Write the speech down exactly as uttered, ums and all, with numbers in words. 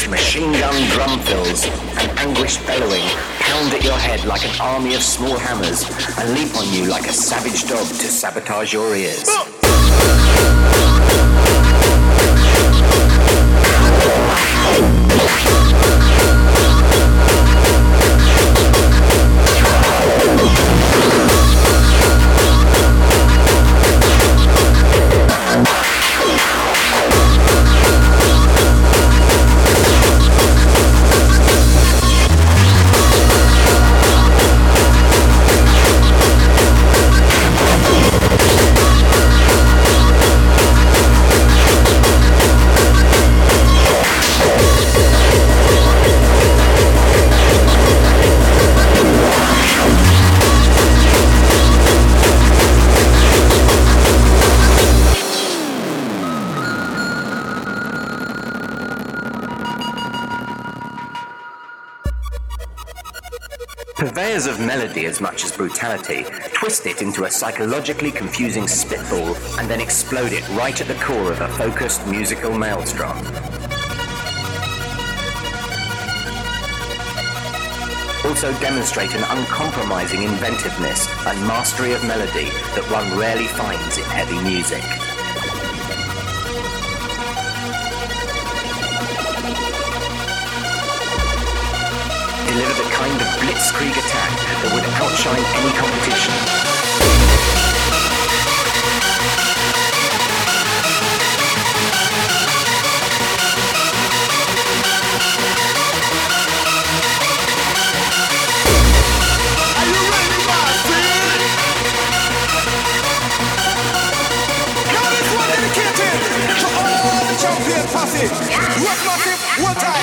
which machine gun drum fills and anguished bellowing pound at your head like an army of small hammers and leap on you like a savage dog to sabotage your ears. Purveyors of melody as much as brutality twist it into a psychologically confusing spitball and then explode it right at the core of a focused musical maelstrom. Also demonstrate an uncompromising inventiveness and mastery of melody that one rarely finds in heavy music. Deliver the kind of blitzkrieg attack that would outshine any competition. Are you ready, my friend? Now this one dedicated to all the champion posse. Rock massive, one time.